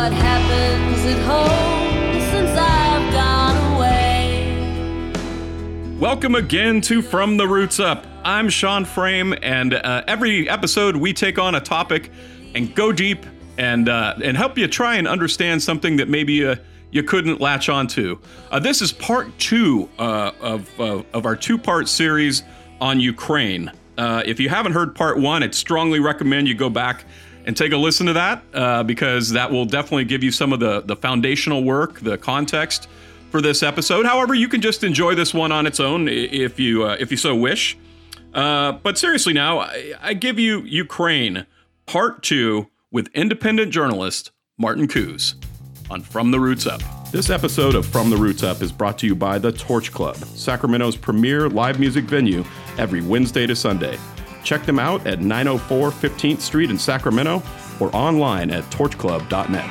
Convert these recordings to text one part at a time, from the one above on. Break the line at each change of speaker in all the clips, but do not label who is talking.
what happens at home since I've gone away.
Welcome again to From the Roots Up. I'm Sean Frame, and every episode we take on a topic and go deep and help you try and understand something that maybe you couldn't latch onto. This is part 2 of our 2-part series on Ukraine. If you haven't heard part 1, I'd strongly recommend you go back and take a listen to that because that will definitely give you some of the foundational work, the context for this episode. However, you can just enjoy this one on its own if you so wish. But seriously now, I give you Ukraine, part 2 with independent journalist Martin Koos on From the Roots Up. This episode of From the Roots Up is brought to you by the Torch Club, Sacramento's premier live music venue every Wednesday to Sunday. Check them out at 904 15th Street in Sacramento or online at torchclub.net.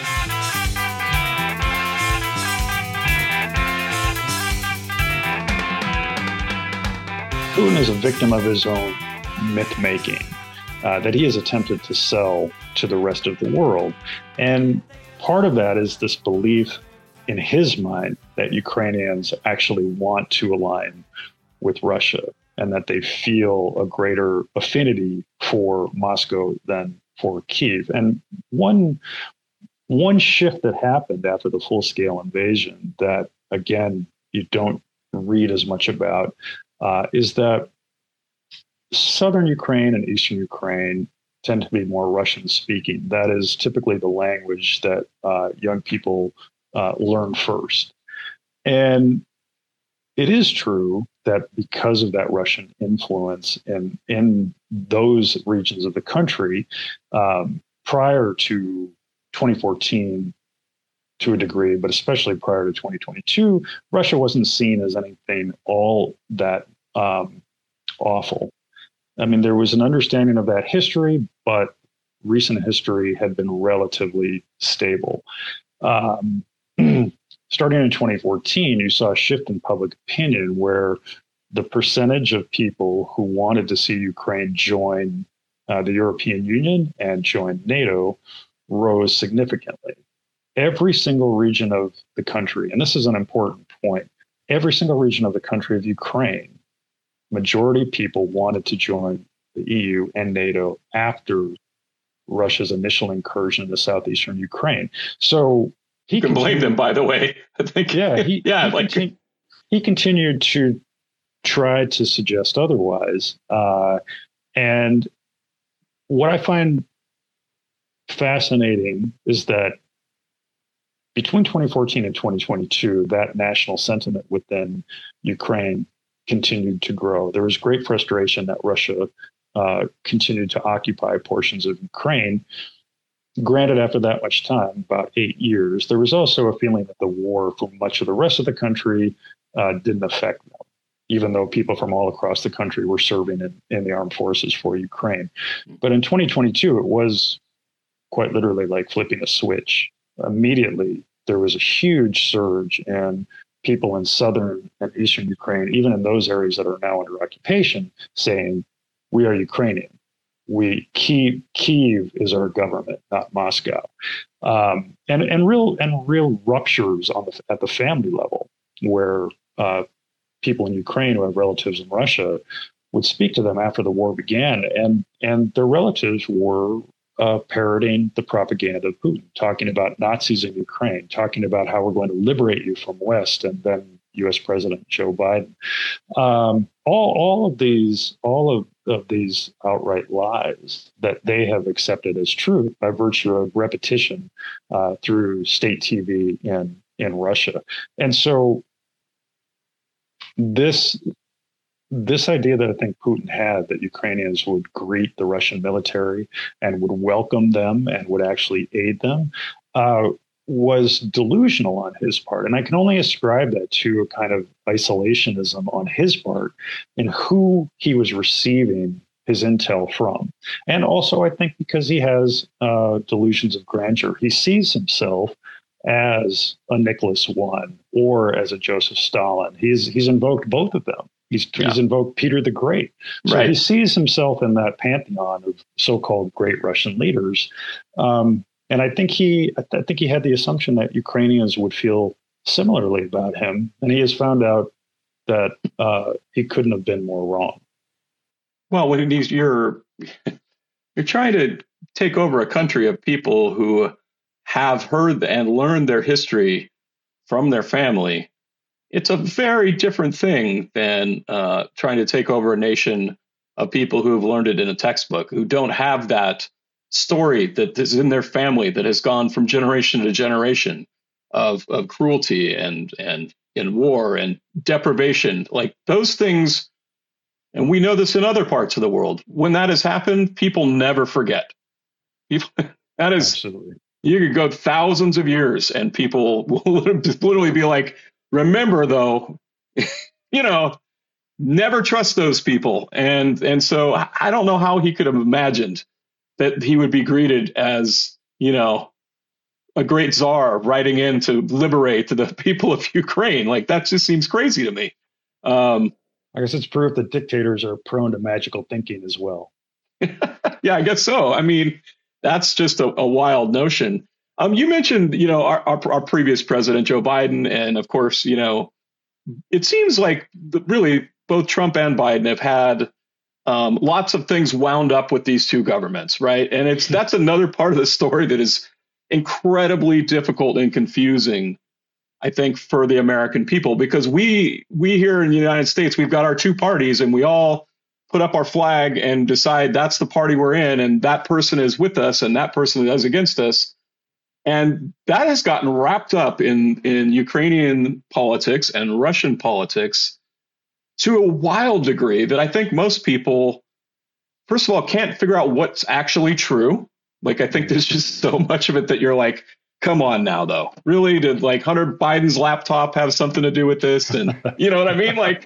Putin is a victim of his own myth-making that he has attempted to sell to the rest of the world. And part of that is this belief in his mind that Ukrainians actually want to align with Russia and that they feel a greater affinity for Moscow than for Kyiv. And one shift that happened after the full-scale invasion that, again, you don't read as much about is that southern Ukraine and eastern Ukraine tend to be more Russian-speaking. That is typically the language that young people learn first. And it is true that because of that Russian influence in those regions of the country, prior to 2014 to a degree, but especially prior to 2022, Russia wasn't seen as anything all that awful. I mean, there was an understanding of that history, but recent history had been relatively stable. Starting in 2014, you saw a shift in public opinion where the percentage of people who wanted to see Ukraine join the European Union and join NATO rose significantly. Every single region of the country, and this is an important point, every single region of the country of Ukraine, majority of people wanted to join the EU and NATO after Russia's initial incursion into southeastern Ukraine. So
you can blame them, by the way. I think.
Yeah, he continued to try to suggest otherwise. And what I find fascinating is that between 2014 and 2022, that national sentiment within Ukraine continued to grow. There was great frustration that Russia continued to occupy portions of Ukraine. Granted, after that much time, about 8 years, there was also a feeling that the war for much of the rest of the country didn't affect them, even though people from all across the country were serving in the armed forces for Ukraine. But in 2022, it was quite literally like flipping a switch. Immediately, there was a huge surge in people in southern and eastern Ukraine, even in those areas that are now under occupation, saying, "We are Ukrainian. Kyiv is our government, not Moscow," and real ruptures at the family level, where people in Ukraine who have relatives in Russia would speak to them after the war began, and their relatives were parroting the propaganda of Putin, talking about Nazis in Ukraine, talking about how we're going to liberate you from West, and then U.S. President Joe Biden. All of these outright lies that they have accepted as truth by virtue of repetition through state TV in Russia. And so this idea that I think Putin had, that Ukrainians would greet the Russian military and would welcome them and would actually aid them, was delusional on his part. And I can only ascribe that to a kind of isolationism on his part in who he was receiving his intel from. And also, I think because he has delusions of grandeur, he sees himself as a Nicholas I or as a Joseph Stalin. He's invoked both of them. He's invoked Peter the Great. So He sees himself in that pantheon of so-called great Russian leaders. And I think he had the assumption that Ukrainians would feel similarly about him, and he has found out that he couldn't have been more wrong.
Well, when you're trying to take over a country of people who have heard and learned their history from their family, it's a very different thing than trying to take over a nation of people who have learned it in a textbook, who don't have that story that is in their family that has gone from generation to generation of cruelty and war and deprivation, like those things. And we know this in other parts of the world. When that has happened, people never forget. That is, absolutely. You could go thousands of years and people will literally be like, remember though, never trust those people. And so I don't know how he could have imagined that he would be greeted as, a great czar riding in to liberate the people of Ukraine. Like, that just seems crazy to me.
I guess it's proof that dictators are prone to magical thinking as well.
Yeah, I guess so. I mean, that's just a wild notion. You mentioned, our previous president, Joe Biden, and of course, it seems like really both Trump and Biden have had lots of things wound up with these two governments, right? And that's another part of the story that is incredibly difficult and confusing, I think, for the American people, because we here in the United States, we've got our two parties and we all put up our flag and decide that's the party we're in, and that person is with us and that person is against us. And that has gotten wrapped up in Ukrainian politics and Russian politics to a wild degree that I think most people, first of all, can't figure out what's actually true. Like, I think there's just so much of it that you're like, come on now, though. Really? Did like Hunter Biden's laptop have something to do with this? And you know what I mean? Like,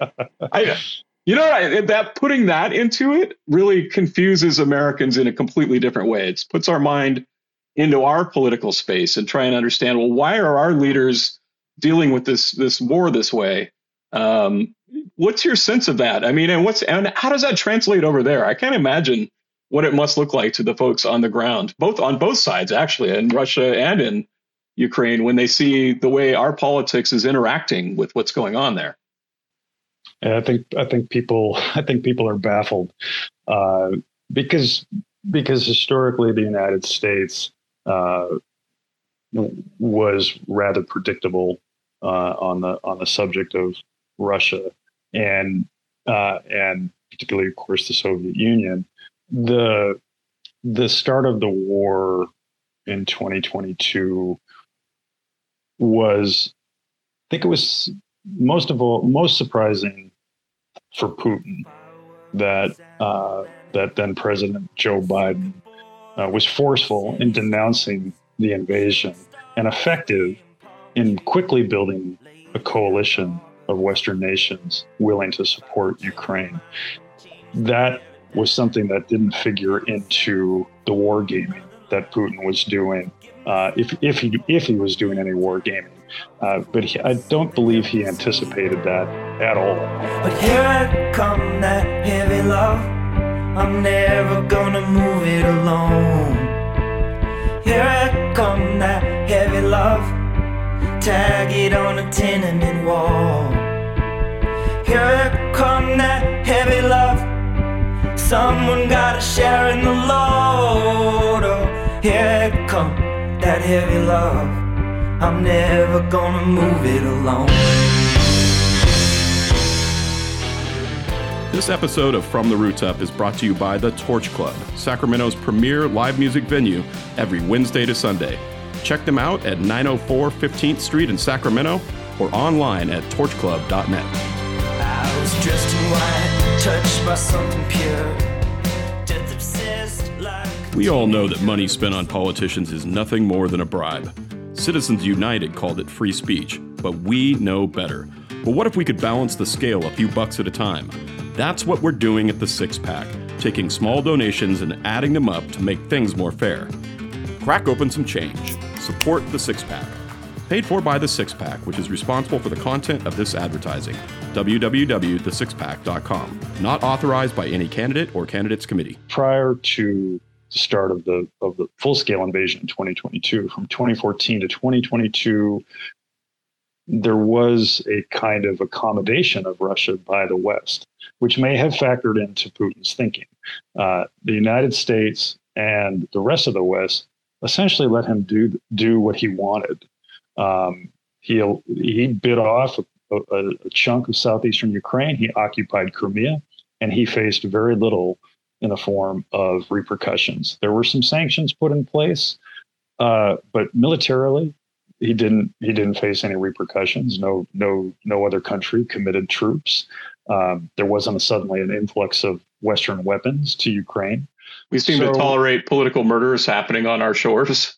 that putting that into it really confuses Americans in a completely different way. It puts our mind into our political space and try and understand, well, why are our leaders dealing with this war this way? What's your sense of that? I mean, and how does that translate over there? I can't imagine what it must look like to the folks on the ground, on both sides, actually, in Russia and in Ukraine, when they see the way our politics is interacting with what's going on there.
And I think people are baffled because historically the United States was rather predictable on the subject of Russia and particularly, of course, the Soviet Union. The start of the war in 2022 was, I think it was most surprising for Putin that then President Joe Biden was forceful in denouncing the invasion and effective in quickly building a coalition of Western nations willing to support Ukraine. That was something that didn't figure into the war gaming that Putin was doing, if he was doing any war gaming. But I don't believe he anticipated that at all.
But here I come, that heavy love. I'm never gonna move it alone. Here I come, that heavy love. Tag it on a tenement wall. Here I come, that heavy love. Someone gotta share in the load. Oh, here it come, that heavy love. I'm never gonna move it alone.
This episode of From the Roots Up is brought to you by the Torch Club, Sacramento's premier live music venue every Wednesday to Sunday. Check them out at 904 15th Street in Sacramento or online at torchclub.net.
I was dressed in white, touched by something pure. Death obsessed like...
We all know that money spent on politicians is nothing more than a bribe. Citizens United called it free speech, but we know better. But what if we could balance the scale a few bucks at a time? That's what we're doing at the Six Pack, taking small donations and adding them up to make things more fair. Crack open some change. Support the Six Pack. Paid for by the Six Pack, which is responsible for the content of this advertising. www.thesixpack.com. Not authorized by any candidate or candidates committee.
Prior to start of the full-scale invasion in 2022. From 2014 to 2022, there was a kind of accommodation of Russia by the West, which may have factored into Putin's thinking. The United States and the rest of the West essentially let him do what he wanted. He bit off a chunk of southeastern Ukraine. He occupied Crimea, and he faced very little in the form of repercussions. There were some sanctions put in place, but militarily, he didn't face any repercussions. No other country committed troops. There wasn't suddenly an influx of Western weapons to Ukraine.
We seem to tolerate political murders happening on our shores,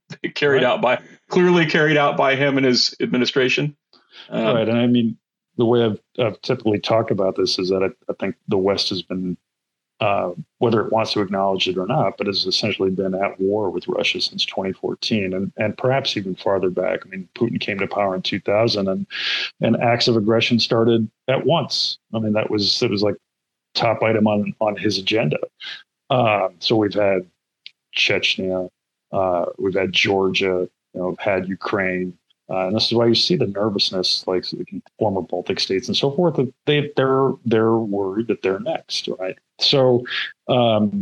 clearly carried out by him and his administration.
Right, and I mean, the way I've typically talked about this is that I think the West has been, whether it wants to acknowledge it or not, but has essentially been at war with Russia since 2014, and perhaps even farther back. I mean, Putin came to power in 2000, and acts of aggression started at once. I mean, it was like top item on his agenda. So we've had Chechnya, we've had Georgia, had Ukraine. And this is why you see the nervousness, like former Baltic states and so forth, that they're worried that they're next, right? So when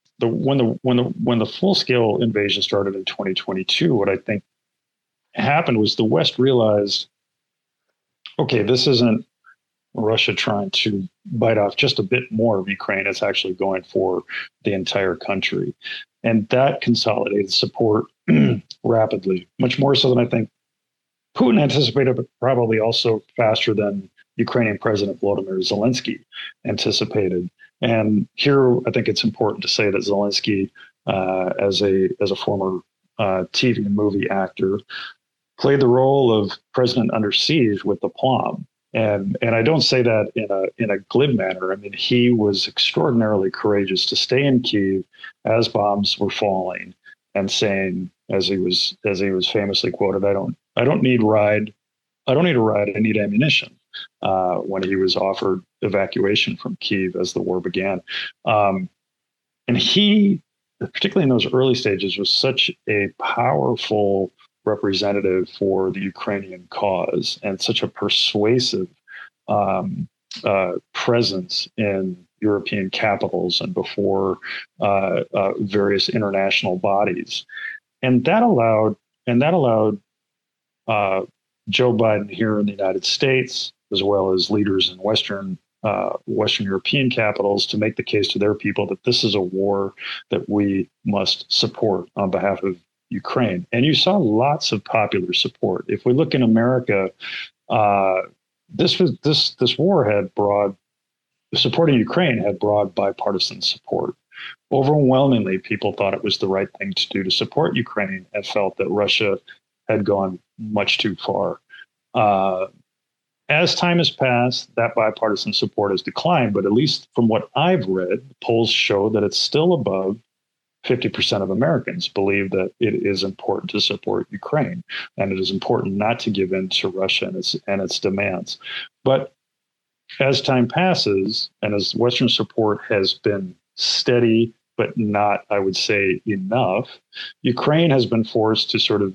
the full scale invasion started in 2022, what I think happened was the West realized, okay, this isn't Russia trying to bite off just a bit more of Ukraine. It's actually going for the entire country, and that consolidated support rapidly, much more so than I think Putin anticipated, but probably also faster than Ukrainian President Volodymyr Zelensky anticipated. And here, I think it's important to say that Zelensky, as a former TV and movie actor, played the role of president under siege with aplomb. And I don't say that in a glib manner. I mean, he was extraordinarily courageous to stay in Kyiv as bombs were falling and saying, as he was famously quoted, I don't need a ride, I need ammunition, when he was offered evacuation from Kyiv as the war began. And he, particularly in those early stages, was such a powerful representative for the Ukrainian cause and such a persuasive presence in European capitals and before various international bodies. And that allowed Joe Biden here in the United States, as well as leaders in Western European capitals, to make the case to their people that this is a war that we must support on behalf of Ukraine. And you saw lots of popular support. If we look in America, this war had supporting Ukraine had broad bipartisan support. Overwhelmingly, people thought it was the right thing to do to support Ukraine and felt that Russia had gone much too far. As time has passed, that bipartisan support has declined, but at least from what I've read, polls show that it's still above 50% of Americans believe that it is important to support Ukraine, and it is important not to give in to Russia and its demands. But as time passes, and as Western support has been steady, but not, I would say, enough, Ukraine has been forced to sort of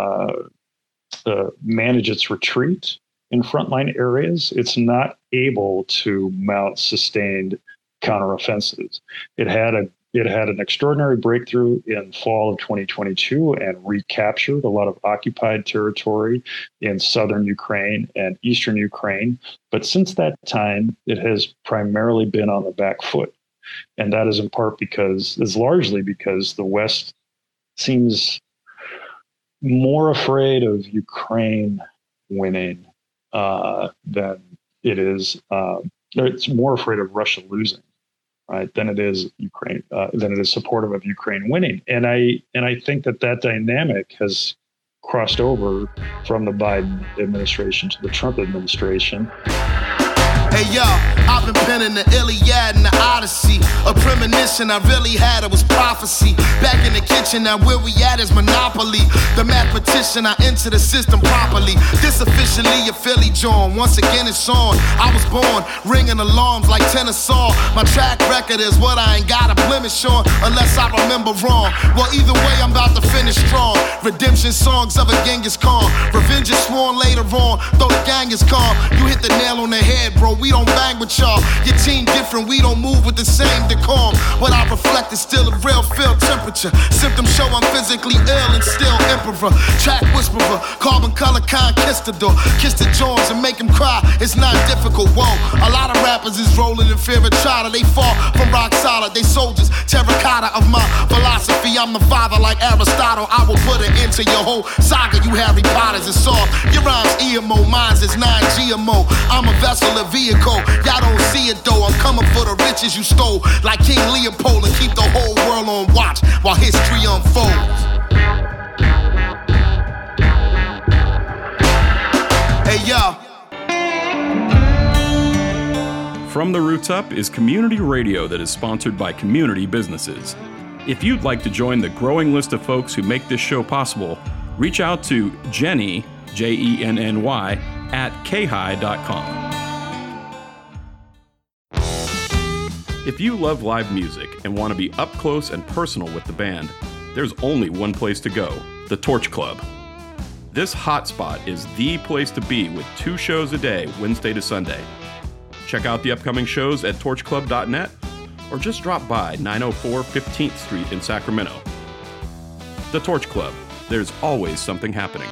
manage its retreat in frontline areas. It's not able to mount sustained counteroffensives. It had an extraordinary breakthrough in fall of 2022 and recaptured a lot of occupied territory in southern Ukraine and eastern Ukraine. But since that time, it has primarily been on the back foot. And that is in part largely because the West seems more afraid of Ukraine winning than it is. It's more afraid of Russia losing, right, than it is Ukraine, than it is supportive of Ukraine winning. And I think that dynamic has crossed over from the Biden administration to the Trump administration.
Hey yo, I've been penning the Iliad and the Odyssey. A premonition I really had, it was prophecy. Back in the kitchen, now where we at is monopoly. The mathematician, I enter the system properly. This officially a Philly John, once again it's on. I was born, ringing alarms like tennis saw. My track record is what I ain't got a blemish on, unless I remember wrong. Well, either way, I'm about to finish strong. Redemption songs of a Genghis Khan. Revenge is sworn later on, though the gang is calm. You hit the nail on the head, bro, we don't bang with y'all. Your team different, we don't move with the same decorum. What I reflect is still a real field temperature. Symptoms show I'm physically ill and still emperor. Track whisperer, carbon color conquistador. Kiss the Jones and make him cry, it's not difficult, whoa. A lot of rappers is rolling in fear of china. They fall from rock solid, they soldiers, terracotta of my philosophy. I'm the father like Aristotle. I will put an end to your whole saga, you Harry Potters. It's soft, your rhymes EMO, mine's is non-GMO. I'm a vessel, a vehicle, y'all don't see it though. I'm coming for the riches you stole, like King Leopold, and keep the whole world on watch while history unfolds. Hey yo.
From the Roots Up is community radio that is sponsored by community businesses. If you'd like to join the growing list of folks who make this show possible, reach out to Jenny, Jenny, at khigh.com. If you love live music and want to be up close and personal with the band, there's only one place to go, the Torch Club. This hotspot is the place to be with 2 shows a day, Wednesday to Sunday. Check out the upcoming shows at torchclub.net or just drop by 904 15th Street in Sacramento. The Torch Club. There's always something happening.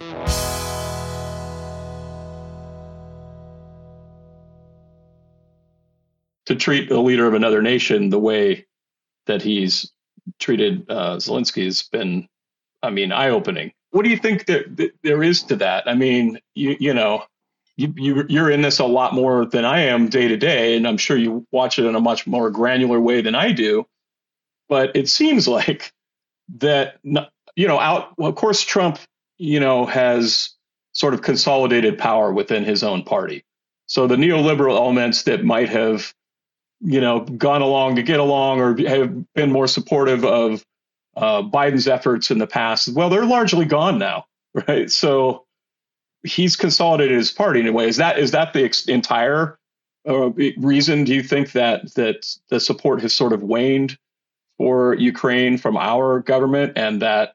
To treat the leader of another nation the way that he's treated Zelensky has been, I mean, eye-opening. What do you think there is to that? I mean, you're in this a lot more than I am day to day, and I'm sure you watch it in a much more granular way than I do. But it seems like that, of course, Trump, has sort of consolidated power within his own party. So the neoliberal elements that might have, gone along to get along or have been more supportive of Biden's efforts in the past, well, they're largely gone now, right? So he's consolidated his party in a way. Is that the entire reason? Do you think that the support has sort of waned for Ukraine from our government, and that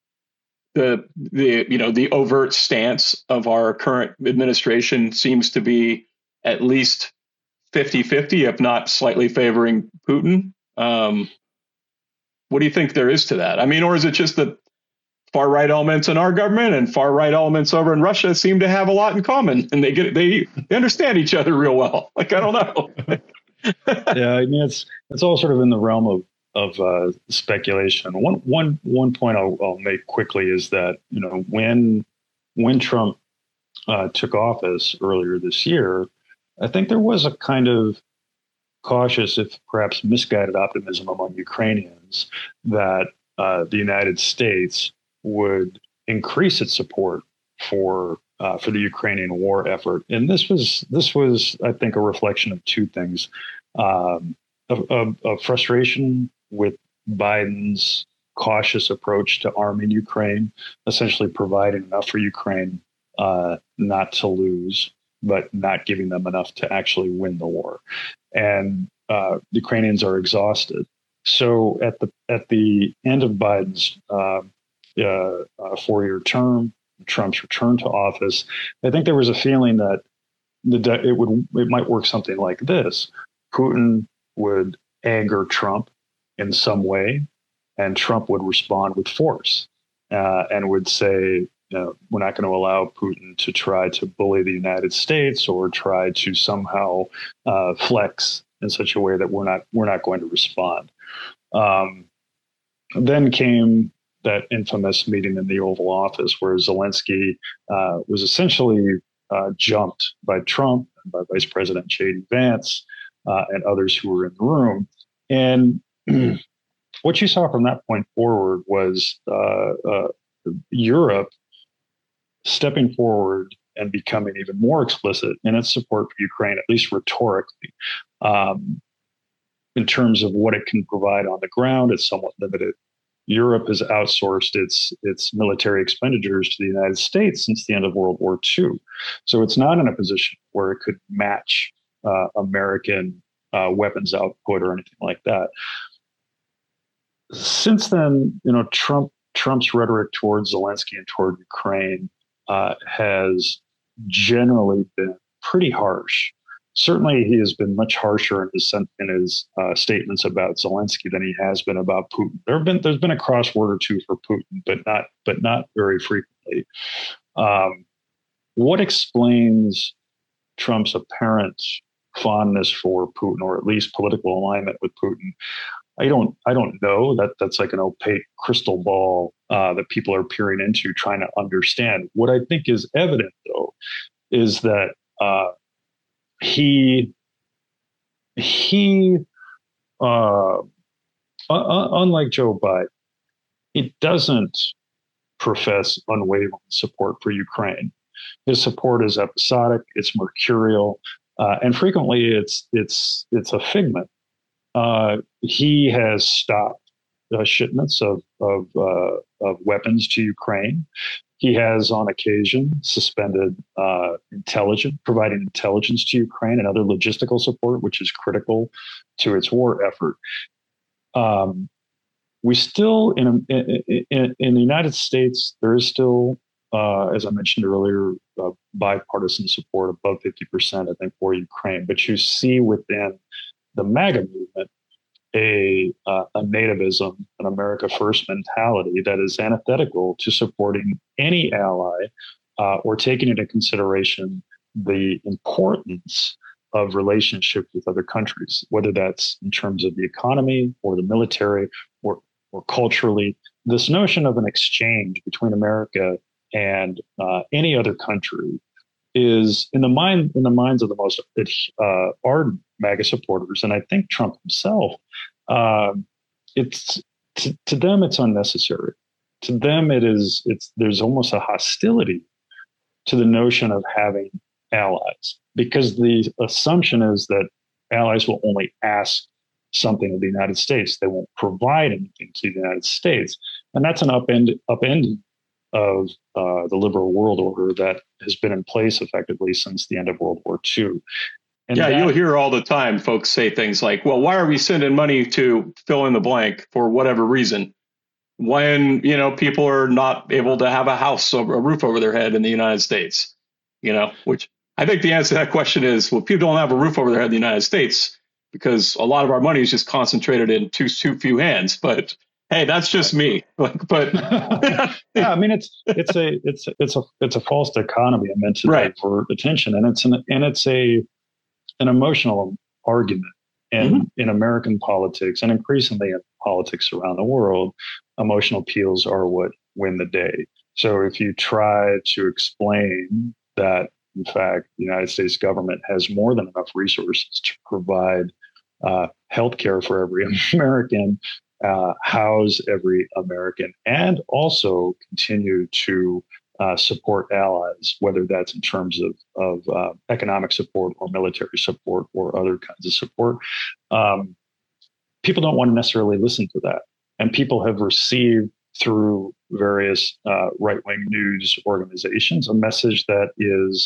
the overt stance of our current administration seems to be at least 50-50, if not slightly favoring Putin? What do you think there is to that? I mean, or is it just that far right elements in our government and far right elements over in Russia seem to have a lot in common, and they understand each other real well? Like, I don't know.
Yeah, I mean, it's all sort of in the realm of speculation. One point I'll make quickly is that when Trump took office earlier this year, I think there was a kind of cautious, if perhaps misguided, optimism among Ukrainians that the United States would increase its support for the Ukrainian war effort, and this was, I think, a reflection of 2 things: of frustration with Biden's cautious approach to arming Ukraine, essentially providing enough for Ukraine not to lose, but not giving them enough to actually win the war. And Ukrainians are exhausted. So at the end of Biden's 4-year term, Trump's return to office, I think there was a feeling that it might work something like this: Putin would anger Trump in some way, and Trump would respond with force and would say, we're not going to allow Putin to try to bully the United States or try to somehow flex in such a way that we're not going to respond. Then came that infamous meeting in the Oval Office where Zelensky was essentially jumped by Trump and by Vice President J.D. Vance and others who were in the room. And what you saw from that point forward was Europe stepping forward and becoming even more explicit in its support for Ukraine, at least rhetorically. In terms of what it can provide on the ground, it's somewhat limited. Europe has outsourced its military expenditures to the United States since the end of World War II. So it's not in a position where it could match American weapons output or anything like that. Since then, Trump's rhetoric towards Zelensky and toward Ukraine has generally been pretty harsh. Certainly, he has been much harsher in his statements about Zelensky than he has been about Putin. There's been a crossword or two for Putin, but not very frequently. What explains Trump's apparent fondness for Putin, or at least political alignment with Putin? I don't know. That's like an opaque crystal ball that people are peering into, trying to understand. What I think is evident, though, is that he unlike Joe Biden, he doesn't profess unwavering support for Ukraine. His support is episodic, it's mercurial, and frequently it's a figment. He has stopped shipments of weapons to Ukraine. He has, on occasion, suspended providing intelligence to Ukraine and other logistical support, which is critical to its war effort. We still, in the United States, there is still, as I mentioned earlier, bipartisan support above 50%, I think, for Ukraine. But you see within the MAGA movement a nativism, an America First mentality that is antithetical to supporting any ally or taking into consideration the importance of relationships with other countries, whether that's in terms of the economy or the military or culturally. This notion of an exchange between America and any other country is in the minds of the most ardent MAGA supporters, and I think Trump himself. It's to them it's unnecessary. To them there's almost a hostility to the notion of having allies, because the assumption is that allies will only ask something of the United States. They won't provide anything to the United States, and that's an upending of the liberal world order that has been in place effectively since the end of World War II. And
you'll hear all the time folks say things like, well, why are we sending money to fill in the blank for whatever reason when, people are not able to have a roof over their head in the United States, which I think the answer to that question is, well, people don't have a roof over their head in the United States because a lot of our money is just concentrated in too few hands. But hey, that's just me.
Yeah, I mean, it's a false dichotomy meant to divert attention, and it's an emotional argument. And in American politics, and increasingly in politics around the world, emotional appeals are what win the day. So if you try to explain that, in fact, the United States government has more than enough resources to provide health care for every American, house every American, and also continue to support allies, whether that's in terms of economic support or military support or other kinds of support. People don't want to necessarily listen to that. And people have received through various right-wing news organizations a message that is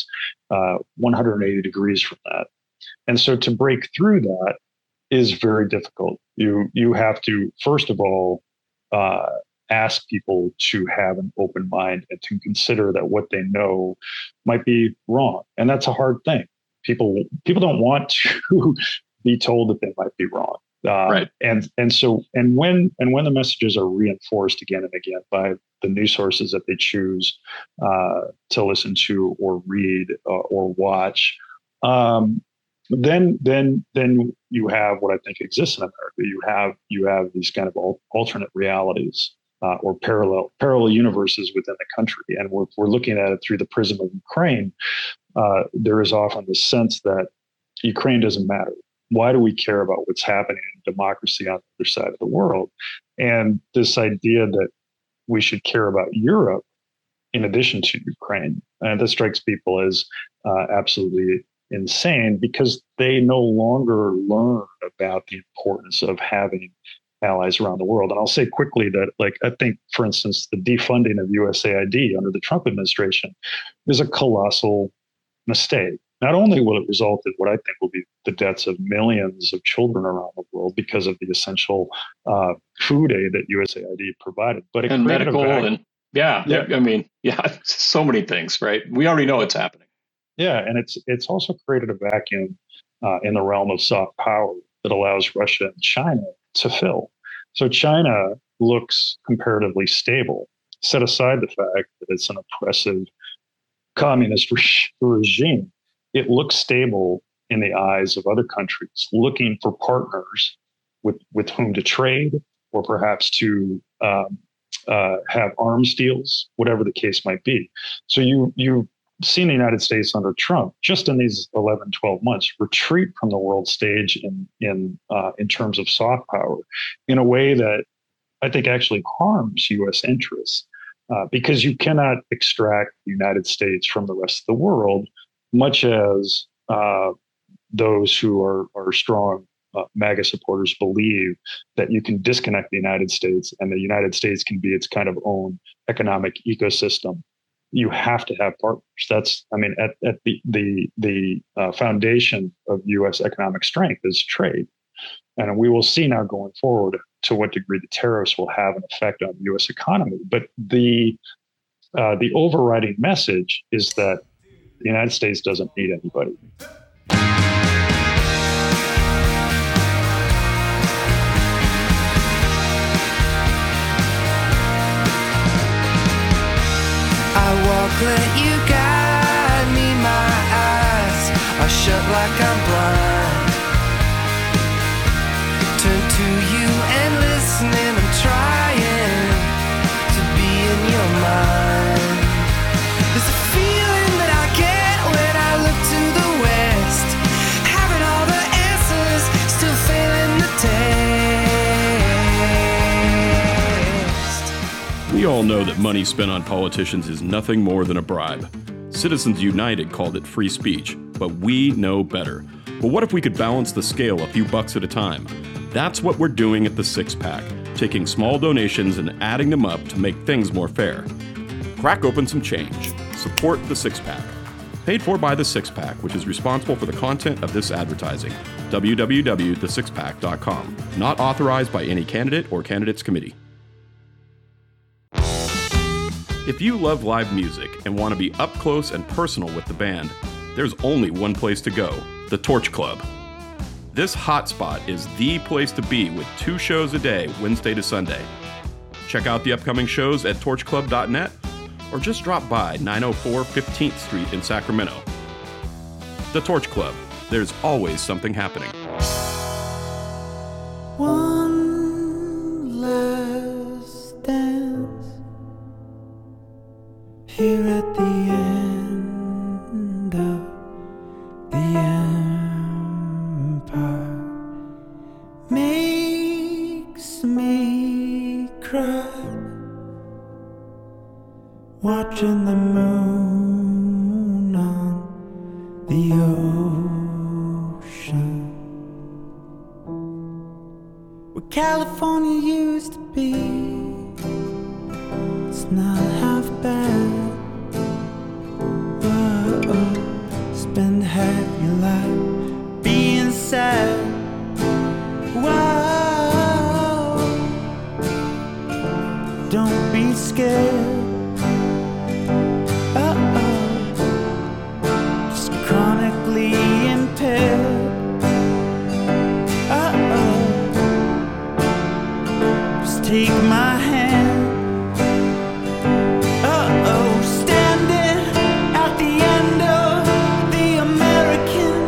180 degrees from that. And so to break through that is very difficult. You have to, first of all, ask people to have an open mind and to consider that what they know might be wrong. And that's a hard thing. People don't want to be told that they might be wrong.
Right.
And when the messages are reinforced again and again by the news sources that they choose to listen to or read or watch, then you have what I think exists in America. You have these kind of alternate realities or parallel universes within the country, and we're looking at it through the prism of Ukraine. There is often the sense that Ukraine doesn't matter. Why do we care about what's happening in democracy on the other side of the world? And this idea that we should care about Europe in addition to Ukraine. And this strikes people as absolutely insane because they no longer learn about the importance of having allies around the world. And I'll say quickly that, like, I think, for instance, the defunding of USAID under the Trump administration is a colossal mistake. Not only will it result in what I think will be the deaths of millions of children around the world because of the essential food aid that USAID provided, but it
and
created
medical
a
and I mean, so many things, right? We already know it's happening.
Yeah, and it's also created a vacuum in the realm of soft power that allows Russia and China to fill. So China looks comparatively stable. Set aside the fact that it's an oppressive communist regime, it looks stable in the eyes of other countries looking for partners with whom to trade or perhaps to have arms deals, whatever the case might be. So you've seen the United States under Trump just in these 11, 12 months retreat from the world stage in terms of soft power in a way that I think actually harms U.S. interests because you cannot extract the United States from the rest of the world, much as those who are strong MAGA supporters believe that you can disconnect the United States and the United States can be its kind of own economic ecosystem. You have to have partners. That's, I mean, at the foundation of U.S. economic strength is trade. And we will see now going forward to what degree the tariffs will have an effect on the U.S. economy. But the overriding message is that the United States doesn't need anybody.
I walk, let you guide me, my eyes are shut like I'm blind. Turn to you and listening, I'm trying to be in your mind. There's a feeling that I get when I look to the west, having all the answers, still failing the test.
We all know that money spent on politicians is nothing more than a bribe. Citizens United called it free speech, but we know better. But what if we could balance the scale a few bucks at a time? That's what we're doing at the Six Pack, taking small donations and adding them up to make things more fair. Crack open some change. Support the Six Pack. Paid for by the Six Pack, which is responsible for the content of this advertising. www.thesixpack.com. Not authorized by any candidate or candidates committee. If you love live music and want to be up close and personal with the band, there's only one place to go, the Torch Club. This hotspot is the place to be with 2 shows a day, Wednesday to Sunday. Check out the upcoming shows at torchclub.net or just drop by 904 15th Street in Sacramento. The Torch Club. There's always something happening.
One last dance here at the end of the empire makes me cry, watching the moon on the ocean. Where California used to be, it's not half bad. Whoa, spend half your life being sad. Whoa, don't be scared. Just chronically impaired. Just take my hand. Standing at the end of the American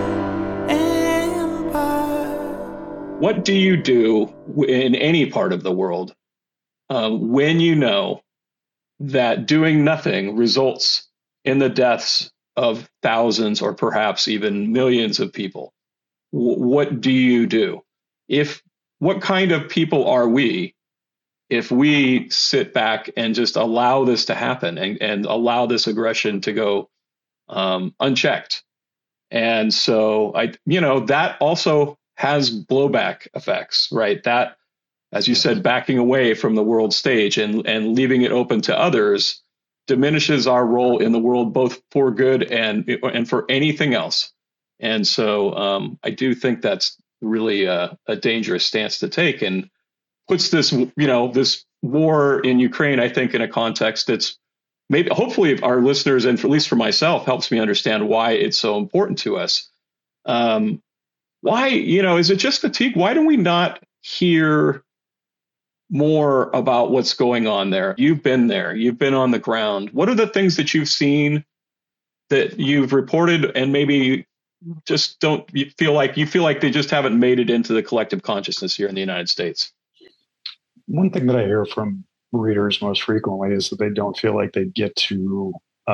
empire.
What do you do in any part of the world when you know that doing nothing results in the deaths of thousands or perhaps even millions of people? What do you do? What kind of people are we if we sit back and just allow this to happen and allow this aggression to go unchecked. And so that also has blowback effects, right? That, as you said, backing away from the world stage and leaving it open to others diminishes our role in the world, both for good and for anything else. And so I do think that's really a dangerous stance to take, and puts this, this war in Ukraine, I think, in a context that's maybe, hopefully, our listeners, and at least for myself, helps me understand why it's so important to us. Why, is it just fatigue? Why do we not hear more about what's going on there? You've been there. You've been on the ground. What are the things that you've seen that you've reported and maybe just you feel like they just haven't made it into the collective consciousness here in the United States?
One thing that I hear from readers most frequently is that they don't feel like they get to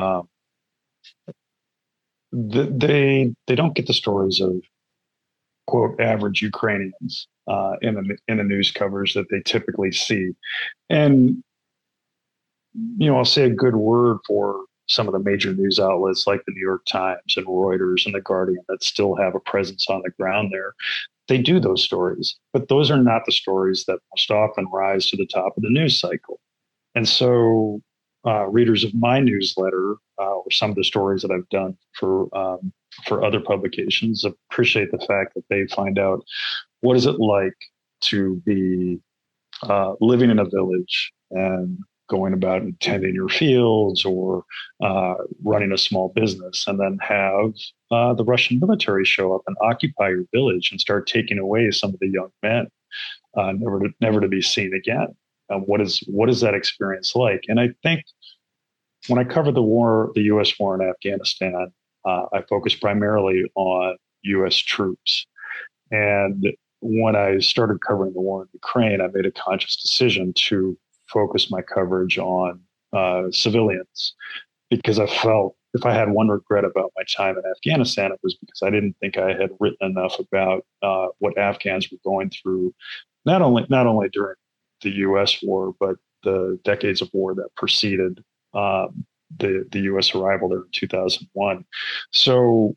they don't get the stories of, quote, average Ukrainians in the news covers that they typically see. And I'll say a good word for some of the major news outlets like the New York Times and Reuters and the Guardian that still have a presence on the ground there. They do those stories, but those are not the stories that most often rise to the top of the news cycle. And so readers of my newsletter or some of the stories that I've done for other publications appreciate the fact that they find out what is it like to be living in a village and going about and tending your fields or running a small business, and then have the Russian military show up and occupy your village and start taking away some of the young men, never to be seen again. What is that experience like? And I think when I covered the U.S. war in Afghanistan, I focused primarily on U.S. troops. And when I started covering the war in Ukraine, I made a conscious decision to focus my coverage on civilians, because I felt if I had one regret about my time in Afghanistan, it was because I didn't think I had written enough about what Afghans were going through, not only during the U.S. war, but the decades of war that preceded the U.S. arrival there in 2001. So,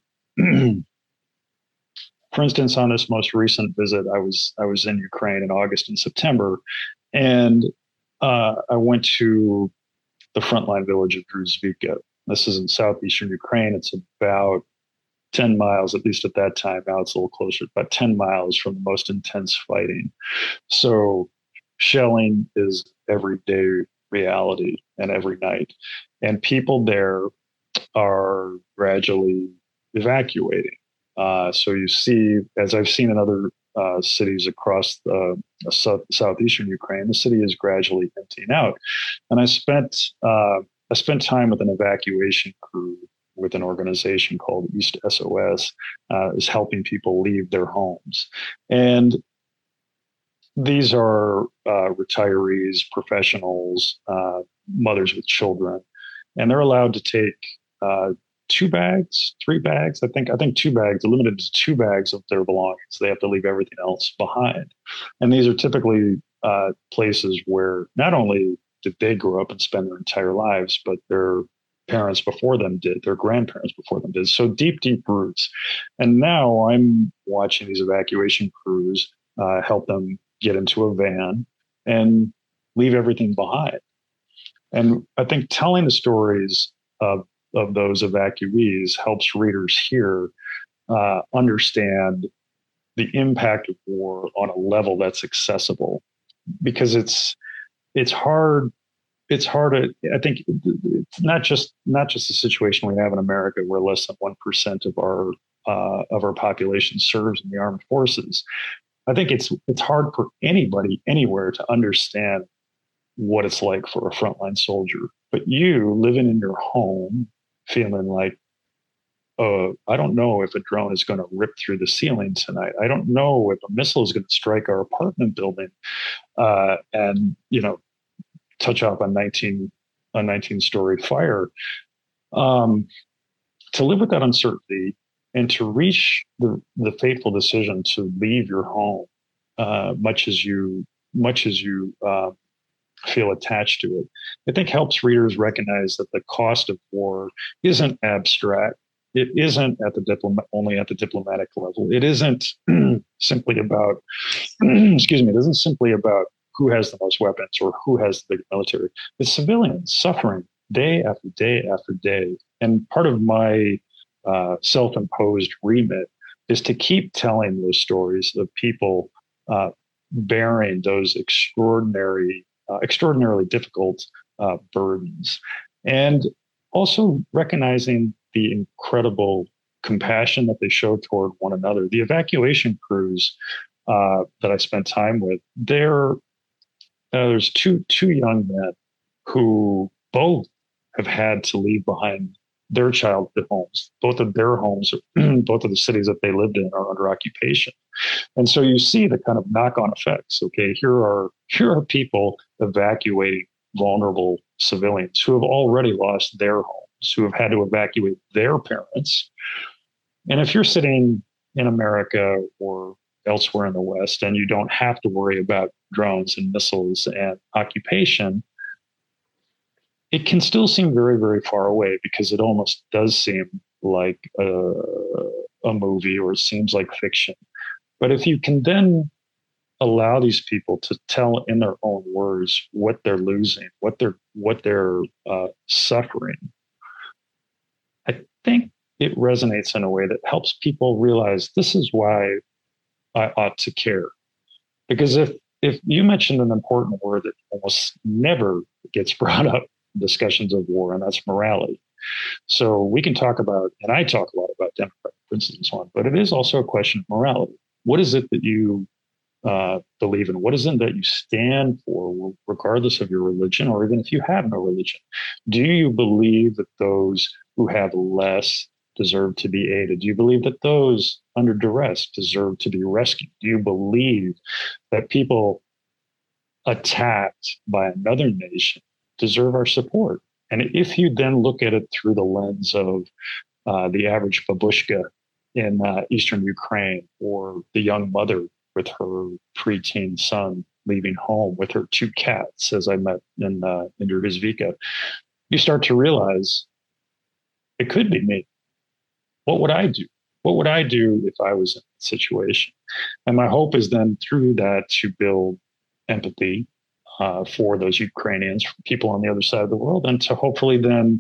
for instance, on this most recent visit, I was in Ukraine in August and September, and I went to the frontline village of Druzhvika. This is in southeastern Ukraine. It's about 10 miles, at least at that time. Now it's a little closer, about 10 miles from the most intense fighting. So shelling is everyday reality and every night. And people there are gradually evacuating. So you see, as I've seen in other cities across southeastern Ukraine, the city is gradually emptying out. And I spent time with an evacuation crew with an organization called East SOS, is helping people leave their homes. And these are retirees, professionals, mothers with children, and they're allowed to take 2 bags, 3 bags. I think 2 bags, limited to 2 bags of their belongings. They have to leave everything else behind. And these are typically places where not only did they grow up and spend their entire lives, but their parents before them did, their grandparents before them did. So deep, deep roots. And now I'm watching these evacuation crews help them get into a van and leave everything behind. And I think telling the stories of those evacuees helps readers here understand the impact of war on a level that's accessible, because it's hard. It's hard to, I think it's not just the situation we have in America where less than 1% of our population serves in the armed forces. I think it's hard for anybody anywhere to understand what it's like for a frontline soldier. But you living in your home, feeling like, I don't know if a drone is going to rip through the ceiling tonight. I don't know if a missile is going to strike our apartment building, and touch off a 19-story fire. To live with that uncertainty and to reach the fateful decision to leave your home, much as you feel attached to it, I think helps readers recognize that the cost of war isn't abstract. It isn't at the only at the diplomatic level. It isn't simply about, excuse me, it isn't simply about who has the most weapons or who has the big military. It's civilians suffering day after day after day. And part of my self-imposed remit is to keep telling those stories of people bearing those extraordinarily difficult burdens, and also recognizing the incredible compassion that they show toward one another. The evacuation crews that I spent time with, there's two young men who both have had to leave behind their childhood homes. Both of their homes, both of the cities that they lived in, are under occupation. And so you see the kind of knock-on effects. Okay, here are people evacuating vulnerable civilians who have already lost their homes, who have had to evacuate their parents. And if you're sitting in America or elsewhere in the West and you don't have to worry about drones and missiles and occupation, it can still seem very, very far away, because it almost does seem like a movie, or it seems like fiction. But if you can then allow these people to tell in their own words what they're losing, what they're suffering, I think it resonates in a way that helps people realize this is why I ought to care. Because if you mentioned an important word that almost never gets brought up in discussions of war, and that's morality. So we can talk about, and I talk a lot about democratic principles and so on, but it is also a question of morality. What is it that you believe in? What is it that you stand for, regardless of your religion, or even if you have no religion? Do you believe that those who have less deserve to be aided? Do you believe that those under duress deserve to be rescued? Do you believe that people attacked by another nation deserve our support? And if you then look at it through the lens of the average babushka in eastern Ukraine, or the young mother with her preteen son leaving home with her two cats, as I met in Yurgizvika, you start to realize it could be me. What would I do? What would I do if I was in that situation? And my hope is then through that to build empathy for those Ukrainians, for people on the other side of the world, and to hopefully then,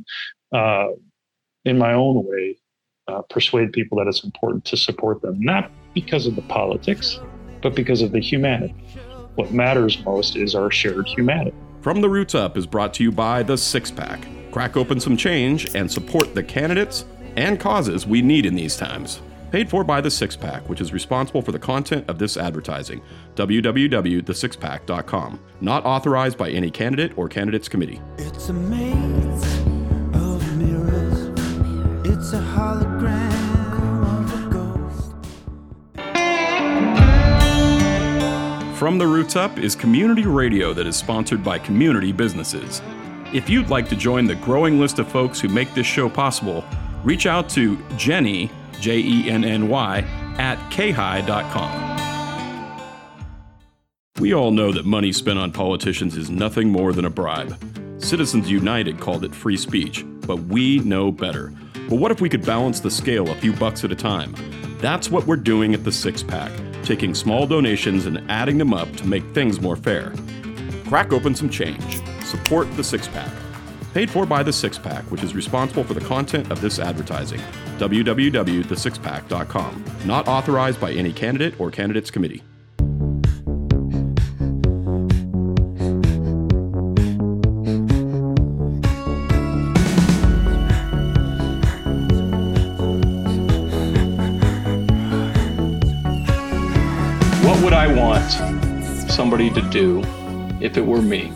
in my own way, persuade people that it's important to support them, not because of the politics, but because of the humanity. What matters most is our shared humanity.
From the Roots Up is brought to you by The Six Pack. Crack open some change and support the candidates and causes we need in these times. Paid for by The Six Pack, which is responsible for the content of this advertising. www.thesixpack.com. Not authorized by any candidate or candidates committee.
It's a maze of mirrors. It's a hologram of a ghost.
From the Roots Up is community radio that is sponsored by community businesses. If you'd like to join the growing list of folks who make this show possible, reach out to Jenny, Jenny, at khigh.com. We all know that money spent on politicians is nothing more than a bribe. Citizens United called it free speech, but we know better. But what if we could balance the scale a few bucks at a time? That's what we're doing at the Six Pack, taking small donations and adding them up to make things more fair. Crack open some change. Support the Six Pack. Paid for by The Six Pack, which is responsible for the content of this advertising. www.thesixpack.com. Not authorized by any candidate or candidates committee.
What would I want somebody to do if it were me?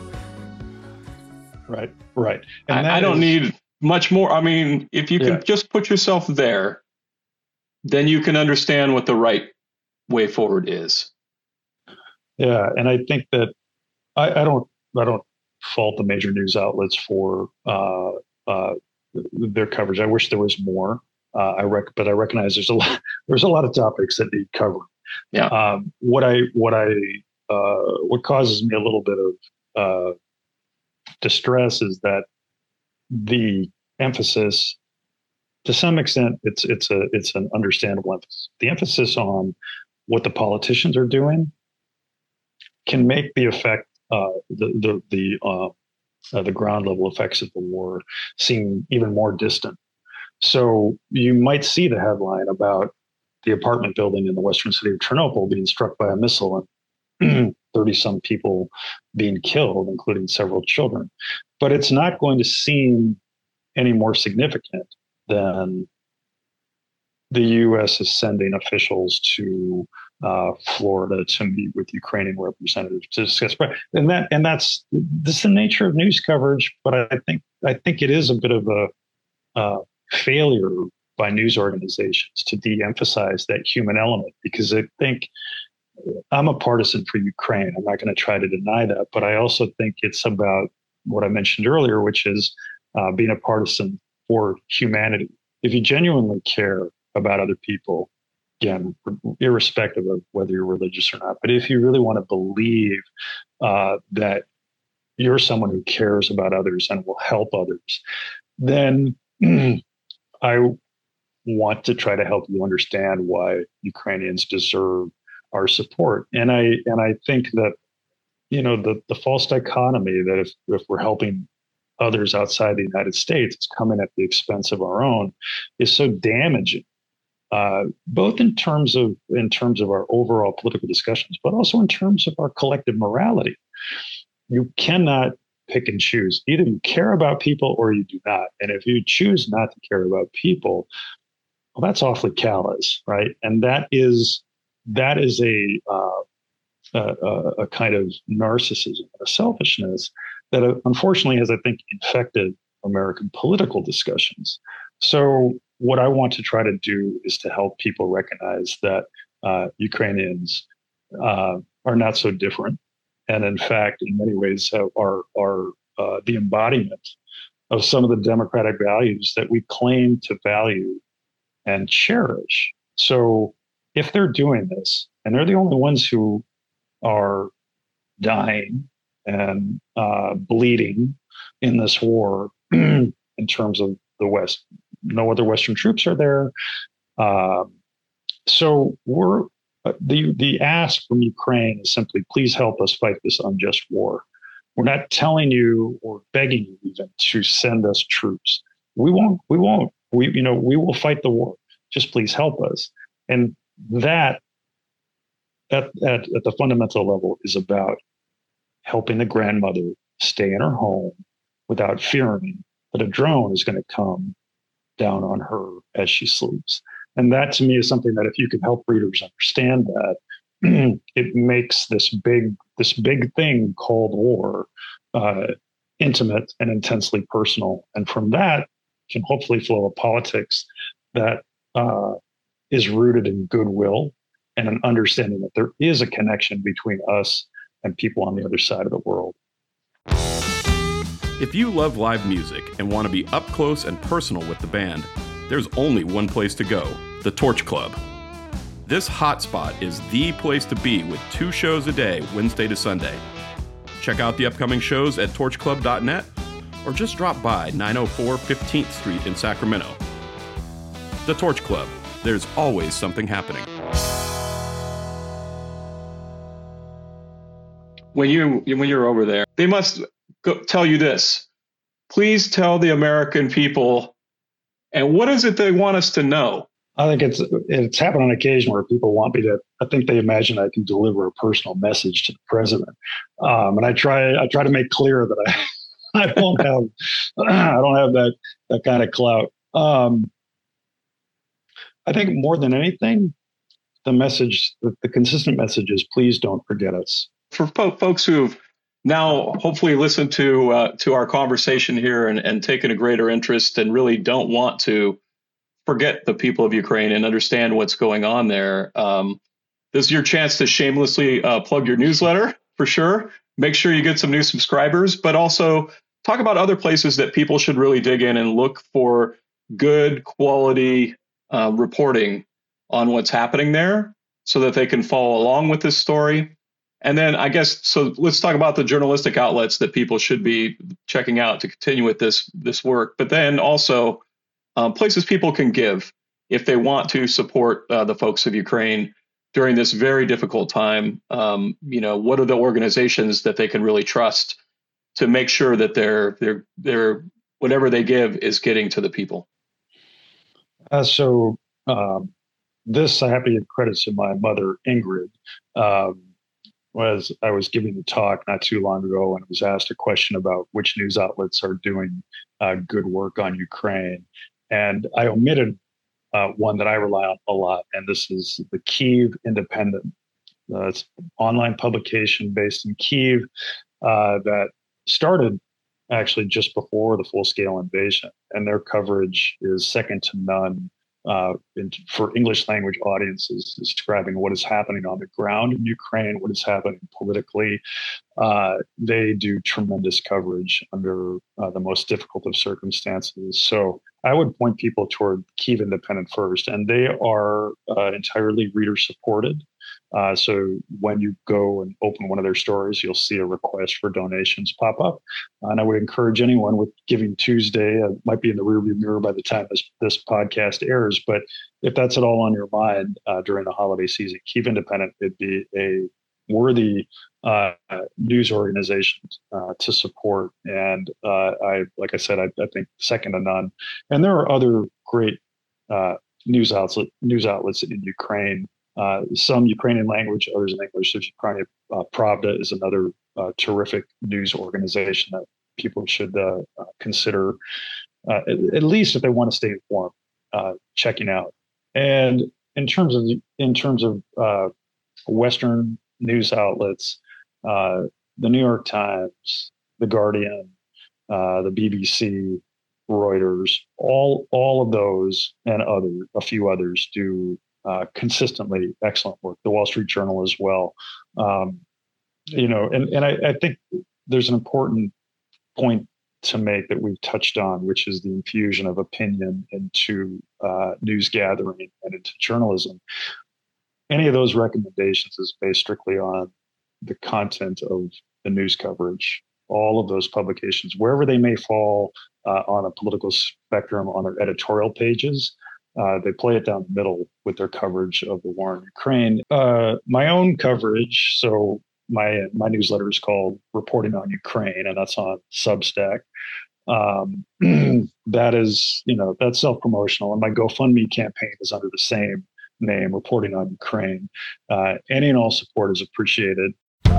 Right.
And I don't need much more. I mean, if you can just put yourself there, then you can understand what the right way forward is.
Yeah, and I think that I don't fault the major news outlets for their coverage. I wish there was more. But I recognize there's a lot of topics that need covering.
Yeah.
What causes me a little bit distress is that the emphasis, to some extent, it's an understandable emphasis. The emphasis on what the politicians are doing can make the effect, the ground level effects of the war seem even more distant. So you might see the headline about the apartment building in the western city of Chernobyl being struck by a missile and 30 some people being killed, including several children. But it's not going to seem any more significant than the U.S. is sending officials to Florida to meet with Ukrainian representatives to discuss. And that's the nature of news coverage. But I think it is a bit of a failure by news organizations to de-emphasize that human element, because I think I'm a partisan for Ukraine. I'm not going to try to deny that, but I also think it's about what I mentioned earlier, which is being a partisan for humanity. If you genuinely care about other people, again, irrespective of whether you're religious or not, but if you really want to believe that you're someone who cares about others and will help others, then I want to try to help you understand why Ukrainians deserve our support. And I think that, the false dichotomy that if we're helping others outside the United States, it's coming at the expense of our own, is so damaging, both in terms of our overall political discussions, but also in terms of our collective morality. You cannot pick and choose. Either you care about people or you do not. And if you choose not to care about people, well, that's awfully callous, right? And that is a kind of narcissism, a selfishness that unfortunately has, I think, infected American political discussions. So what I want to try to do is to help people recognize that Ukrainians are not so different, and in fact, in many ways, are the embodiment of some of the democratic values that we claim to value and cherish. So if they're doing this, and they're the only ones who are dying and bleeding in this war in terms of the West, no other Western troops are there. So we're the ask from Ukraine is simply, please help us fight this unjust war. We're not telling you or begging you even to send us troops. We won't. We will fight the war. Just please help us. And that at the fundamental level is about helping the grandmother stay in her home without fearing that a drone is going to come down on her as she sleeps. And that to me is something that if you can help readers understand that, it makes this big thing called war intimate and intensely personal. And from that can hopefully flow a politics that is rooted in goodwill and an understanding that there is a connection between us and people on the other side of the world.
If you love live music and want to be up close and personal with the band, there's only one place to go, the Torch Club. This hotspot is the place to be with 2 shows a day, Wednesday to Sunday. Check out the upcoming shows at torchclub.net or just drop by 904 15th Street in Sacramento. The Torch Club. There's always something happening.
When you're over there, they must tell you this. Please tell the American people. And what is it they want us to know?
I think it's happened on occasion where people want me to. I think they imagine I can deliver a personal message to the president, and I try to make clear that I don't have that kind of clout. I think more than anything, the consistent message is, please don't forget us.
For folks who've now hopefully listened to our conversation here and taken a greater interest and really don't want to forget the people of Ukraine and understand what's going on there, this is your chance to shamelessly plug your newsletter for sure. Make sure you get some new subscribers, but also talk about other places that people should really dig in and look for good quality reporting on what's happening there so that they can follow along with this story. And then I guess, so let's talk about the journalistic outlets that people should be checking out to continue with this work. But then also places people can give if they want to support the folks of Ukraine during this very difficult time. What are the organizations that they can really trust to make sure that their whatever they give is getting to the people?
This, I have to give credit to my mother, Ingrid. I was giving a talk not too long ago and was asked a question about which news outlets are doing good work on Ukraine. And I omitted one that I rely on a lot, and this is the Kyiv Independent. It's an online publication based in Kyiv that started actually just before the full-scale invasion, and their coverage is second to none for English language audiences, describing what is happening on the ground in Ukraine, what is happening politically. They do tremendous coverage under the most difficult of circumstances. So I would point people toward Kyiv Independent first, and they are entirely reader supported. So when you go and open one of their stories, you'll see a request for donations pop up. And I would encourage anyone with Giving Tuesday, might be in the rearview mirror by the time this podcast airs, but if that's at all on your mind during the holiday season, Kyiv Independent would be a worthy news organization to support. And like I said, I think second to none. And there are other great news outlets in Ukraine. Some Ukrainian language, others in English. There's Ukrainian Pravda is another terrific news organization that people should consider, at least if they want to stay informed, checking out. And in terms of Western news outlets, the New York Times, the Guardian, the BBC, Reuters, all of those and a few others do consistently excellent work. The Wall Street Journal as well. And I think there's an important point to make that we've touched on, which is the infusion of opinion into news gathering and into journalism. Any of those recommendations is based strictly on the content of the news coverage. All of those publications, wherever they may fall on a political spectrum on their editorial pages, they play it down the middle with their coverage of the war in Ukraine. My own coverage, so my newsletter is called Reporting on Ukraine, and that's on Substack. That is, that's self-promotional, and my GoFundMe campaign is under the same name, Reporting on Ukraine. Any and all support is appreciated.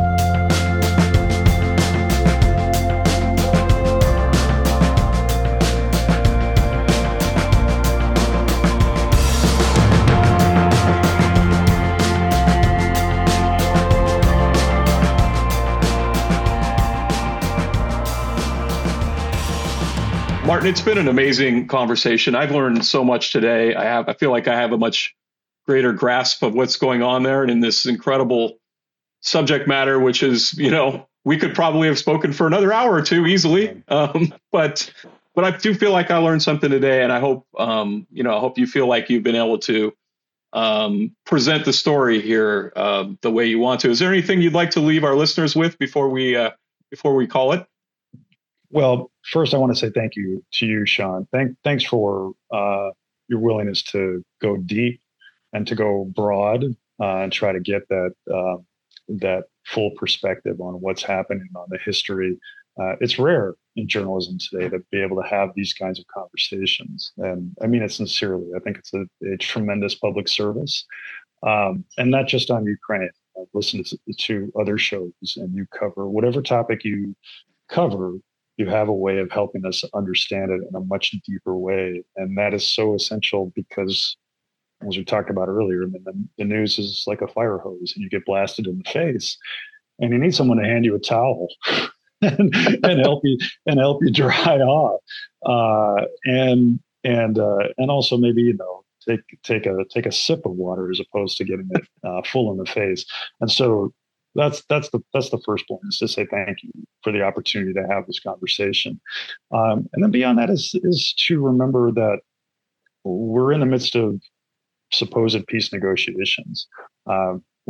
Martin, it's been an amazing conversation. I've learned so much today. I feel like I have a much greater grasp of what's going on there and in this incredible subject matter, which is, we could probably have spoken for another hour or two easily. But I do feel like I learned something today, and I hope, I hope you feel like you've been able to present the story here the way you want to. Is there anything you'd like to leave our listeners with before we call it?
Well, first, I want to say thank you to you, Sean. Thanks for your willingness to go deep and to go broad and try to get that full perspective on what's happening, on the history. It's rare in journalism today to be able to have these kinds of conversations. And I mean it sincerely. I think it's a tremendous public service. And not just on Ukraine. I've listened to other shows, and you cover whatever topic you cover. You have a way of helping us understand it in a much deeper way. And that is so essential because, as we talked about earlier, the news is like a fire hose, and you get blasted in the face, and you need someone to hand you a towel and help you dry off. And also maybe, take a sip of water as opposed to getting it full in the face. And so that's the first point, is to say thank you for the opportunity to have this conversation. And then beyond that is to remember that we're in the midst of supposed peace negotiations.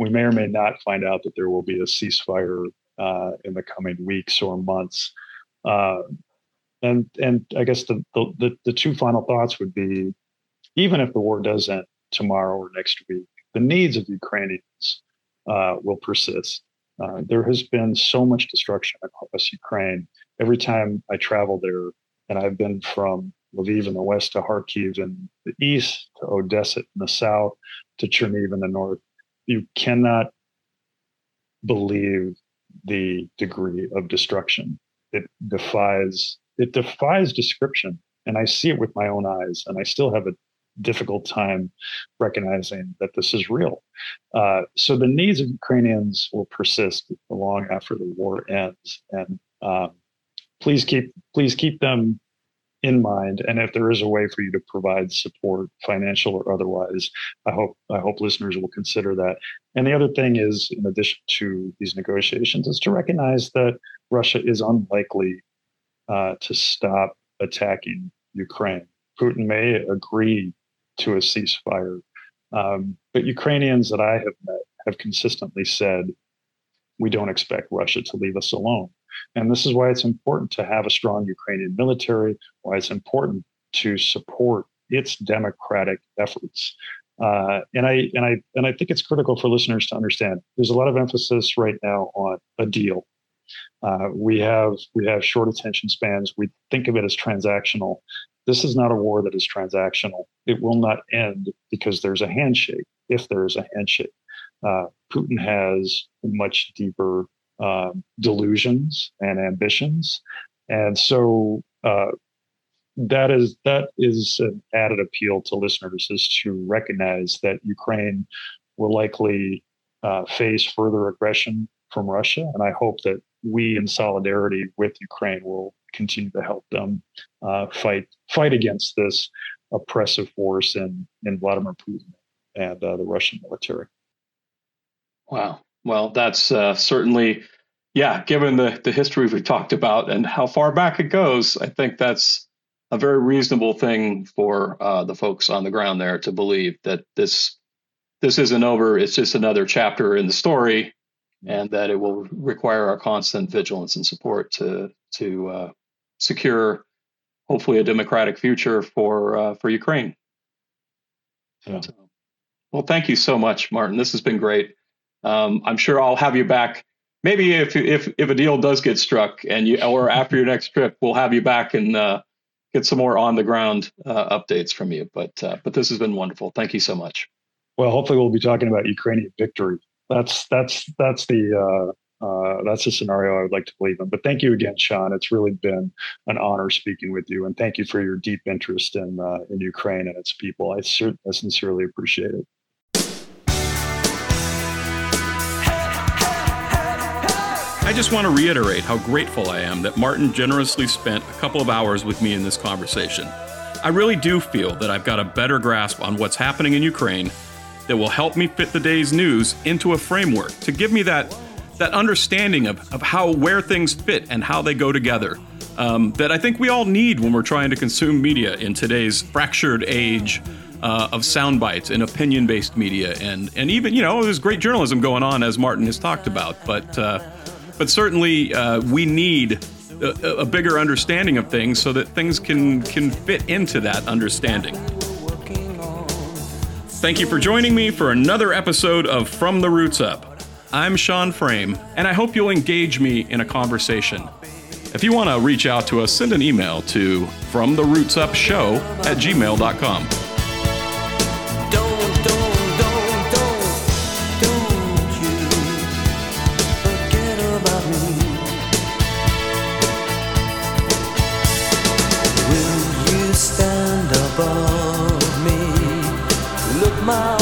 we may or may not find out that there will be a ceasefire in the coming weeks or months. And I guess the two final thoughts would be, even if the war does end tomorrow or next week, the needs of Ukrainians will persist. There has been so much destruction across Ukraine. Every time I travel there, and I've been from Lviv in the west to Kharkiv in the east, to Odessa in the south, to Chernihiv in the north, you cannot believe the degree of destruction. It defies description, and I see it with my own eyes, and I still have a difficult time recognizing that this is real. So the needs of Ukrainians will persist long after the war ends, and please keep them in mind. And if there is a way for you to provide support, financial or otherwise, I hope listeners will consider that. And the other thing is, in addition to these negotiations, is to recognize that Russia is unlikely to stop attacking Ukraine. Putin may agree to a ceasefire, but Ukrainians that I have met have consistently said, we don't expect Russia to leave us alone. And this is why it's important to have a strong Ukrainian military, why it's important to support its democratic efforts. And I think it's critical for listeners to understand there's a lot of emphasis right now on a deal. We have short attention spans. We think of it as transactional. This is not a war that is transactional. It will not end because there's a handshake, if there is a handshake. Putin has much deeper delusions and ambitions. And so that is an added appeal to listeners, is to recognize that Ukraine will likely face further aggression from Russia. And I hope that we, in solidarity with Ukraine, will continue to help them fight against this oppressive force in Vladimir Putin and the Russian military.
Wow. Well, that's certainly, given the history we've talked about and how far back it goes, I think that's a very reasonable thing for the folks on the ground there to believe, that this isn't over. It's just another chapter in the story, and that it will require our constant vigilance and support to secure, hopefully, a democratic future for Ukraine.
Yeah.
So, well, thank you so much, Martin. This has been great. I'm sure I'll have you back. Maybe if a deal does get struck, or after your next trip, we'll have you back and get some more on the ground updates from you. But this has been wonderful. Thank you so much.
Well, hopefully we'll be talking about Ukrainian victory. That's the scenario I would like to believe in. But thank you again, Sean. It's really been an honor speaking with you, and thank you for your deep interest in Ukraine and its people. I sincerely appreciate it.
I just want to reiterate how grateful I am that Martin generously spent a couple of hours with me in this conversation. I really do feel that I've got a better grasp on what's happening in Ukraine that will help me fit the day's news into a framework to give me that understanding of where things fit and how they go together, that I think we all need when we're trying to consume media in today's fractured age of sound bites and opinion-based media. And even, there's great journalism going on, as Martin has talked about, but certainly we need a bigger understanding of things so that things can fit into that understanding. Thank you for joining me for another episode of From the Roots Up. I'm Sean Frame, and I hope you'll engage me in a conversation. If you want to reach out to us, send an email to fromtherootsup@gmail.com.
Stand above me, look my